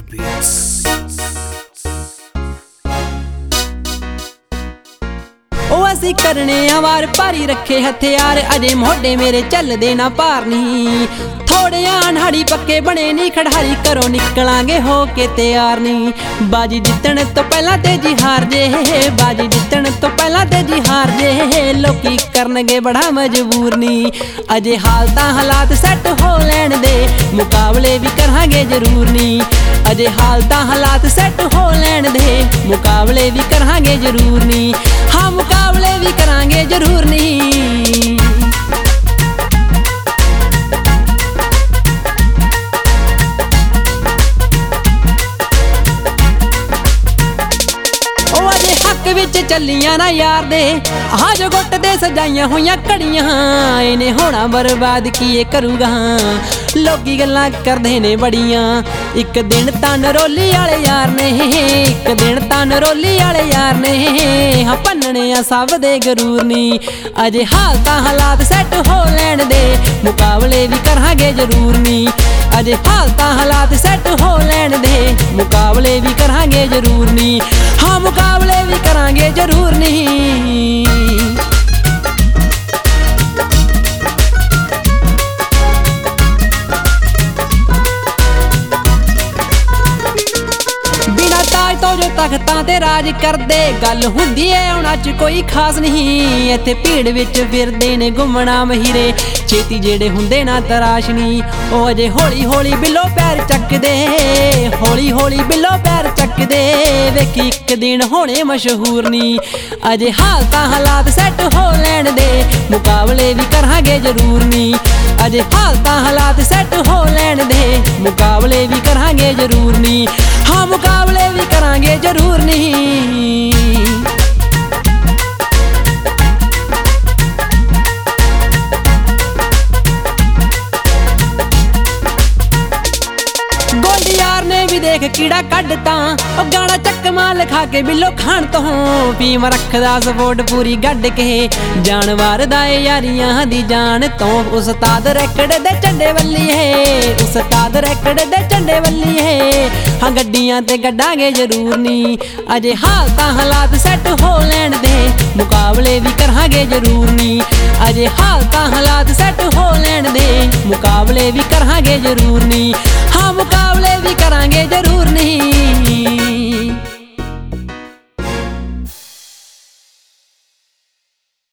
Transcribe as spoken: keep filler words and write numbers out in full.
beats. ਉਹ ਅਸੀਂ ਕਰਨੇ ਆ ਵਾਰ ਭਾਰੀ ਰੱਖੇ ਹਥਿਆਰ, ਅਜੇ ਮੋਢੇ ਮੇਰੇ ਚੱਲਦੇ ਨਾ ਭਾਰ ਨੀ। ਥੋੜੇ ਆਣਹਾੜੀ ਪੱਕੇ ਬਣੇ ਨੀ ਖੜਹਾਰੀ, ਘਰੋਂ ਨਿਕਲਾਂਗੇ ਹੋ ਕੇ ਤਿਆਰ ਨੀ। ਬਾਜੀ ਜਿੱਤਣ ਤੋਂ ਪਹਿਲਾਂ ਤੇ ਜੀ ਹਾਰ ਜੇ, ਬਾਜੀ ਜਿੱਤਣ ਤੋਂ ਪਹਿਲਾਂ ਤੇ ਜੀ ਹਾਰ ਜੇ। ਲੋਕੀ ਕਰਨਗੇ ਬੜਾ ਮਜਬੂਰ ਨੀ, ਅਜੇ ਹਾਲ ਤਾਂ ਹਾਲਾਤ ਸੈੱਟ ਹੋ ਲੈਣ ਦੇ, ਮੁਕਾਬਲੇ ਵੀ ਕਰਾਂਗੇ ਜ਼ਰੂਰ ਨੀ। ਅਜੇ ਹਾਲ ਤਾਂ ਹਾਲਾਤ ਸੈੱਟ ਹੋ ਲੈਣ ਦੇ, ਮੁਕਾਬਲੇ ਵੀ ਕਰਾਂਗੇ ਜ਼ਰੂਰ ਨੀ। ਹਾਂ ਮੁਕਾਬਲੇ ਵੀ ਕਰਾਂਗੇ ਜ਼ਰੂਰ ਨੀ। ਵਿੱਚ ਚੱਲੀਆਂ ਨਾ ਯਾਰ ਦੇ ਆਹ ਜੋ ਗੁੱਟ ਦੇ ਸਜਾਈਆਂ ਹੋਈਆਂ ਘੜੀਆਂ, ਇਹਨੇ ਹੋਣਾ ਬਰਬਾਦ ਕੀ ਇਹ ਕਰੂਗਾ। ਲੋਕੀ ਗੱਲਾਂ ਕਰਦੇ ਨੇ ਬੜੀਆਂ, ਇੱਕ ਦਿਨ ਤਾਂ ਨਰੋਲੀ ਵਾਲੇ ਯਾਰ ਨੇ, ਇੱਕ ਦਿਨ ਤਾਂ ਨਰੋਲੀ ਵਾਲੇ ਯਾਰ ਨੇ। ਹਾਂ ਭੰਨਣੇ ਆ ਸਭ ਦੇ ਗਰੂਰ ਨੀ, ਅਜੇ ਹਾਲ ਤਾਂ ਹਾਲਾਤ ਸੈੱਟ ਹੋ ਲੈਣ ਦੇ, ਮੁਕਾਬਲੇ ਵੀ ਕਰਾਂਗੇ ਜ਼ਰੂਰ ਨੀ। ਅਜੇ ਹਾਲ ਤਾਂ ਹਾਲਾਤ ਸੈੱਟ ਹੋ ਲੈਣ ਦੇ, ਮੁਕਾਬਲੇ ਵੀ ਕਰਾਂਗੇ ਜ਼ਰੂਰ ਨੀ। ਹਾਂ ਮੁਕਾਬਲੇ ਵੀ ਕਰਾਂਗੇ ਜ਼ਰੂਰ ਨੀ। ਤੋਂ ਜੋ ਤਖਤਾਂ ਤੇ ਰਾਜ ਕਰਦੇ, ਗੱਲ ਹੁੰਦੀ ਏ ਉਹਨਾਂ ਚ ਕੋਈ ਖਾਸ ਨਹੀਂ। ਇੱਥੇ ਭੀੜ ਵਿੱਚ ਫਿਰਦੇ ਨੇ ਗੁੰਮਣਾ ਮਹੀਰੇ, ਛੇਤੀ ਜਿਹੜੇ ਹੁੰਦੇ ਨਾ ਤਰਾਸ਼ ਨੀ। ਉਹ ਅਜੇ ਹੌਲੀ ਹੌਲੀ ਬਿੱਲੋ ਪੈਰ ਚੱਕਦੇ, ਹੌਲੀ ਹੌਲੀ ਬਿੱਲੋ ਪੈਰ ਚੱਕਦੇ। ਵੇਖੀ ਇੱਕ ਦਿਨ ਹੋਣੇ ਮਸ਼ਹੂਰ ਨੀ, ਅਜੇ ਹਾਲ ਤਾਂ ਹਾਲਾਤ ਸੈੱਟ ਹੋ ਲੈਣ ਦੇ, ਮੁਕਾਬਲੇ ਵੀ ਕਰਾਂਗੇ ਜ਼ਰੂਰ ਨੀ। ਅਜੇ ਹਾਲ ਤਾਂ ਹਾਲਾਤ ਸੈੱਟ ਹੋ ਲੈਣ ਦੇ, ਮੁਕਾਬਲੇ ਵੀ ਕਰਾਂਗੇ ਜ਼ਰੂਰ ਨੀ। ਹਾਂ ਮੁਕਾਬਲੇ ਵੀ ਕਰਾਂਗੇ ਜ਼ਰੂਰ ਨੀ। ਗੋਲਡੀ ਯਾਰ ਨੇ ਵੀ ਦੇਖ ਕੀੜਾ ਕੱਢਤਾ, ਉਹ ਗਾਣਾ ਚੱਕਮਾ ਲਿਖਾ ਕੇ ਬਿੱਲੋ ਖਾਣ ਤੋਂ। ਭੀਮ ਰੱਖਦਾ ਸਪੋਰਟ ਪੂਰੀ ਗੱਡ ਕੇ, ਜਾਨ ਵਾਰਦਾ ਏ ਯਾਰੀਆਂ ਦੀ ਜਾਨ ਤੋਂ। ਉਸਤਾਦ ਰੈਕੜ ਦੇ ਝੰਡੇ ਵੱਲੀ ਏ, ਉਸਤਾਦ ਰੈਕੜ ਦੇ ਝੰਡੇ ਵੱਲੀ ਏ। ਹਾਂ ਗੱਡੀਆਂ ਤੇ ਗੱਡਾਂਗੇ ਜ਼ਰੂਰ ਨੀ, ਅਜੇ ਹਾਲ ਤਾਂ ਹਾਲਾਤ ਸੈੱਟ ਹੋ ਲੈਣ ਦੇ, ਮੁਕਾਬਲੇ ਵੀ ਕਰਾਂਗੇ ਜ਼ਰੂਰ ਨੀ। ਅਜੇ ਹਾਲ ਤਾਂ ਹਾਲਾਤ ਸੈੱਟ ਹੋ ਲੈਣ ਦੇ, ਮੁਕਾਬਲੇ ਵੀ ਕਰਾਂਗੇ ਜ਼ਰੂਰ ਨੀ। ਹਾਂ ਮੁਕਾਬਲੇ ਵੀ ਕਰਾਂਗੇ ਜ਼ਰੂਰ ਨੀ।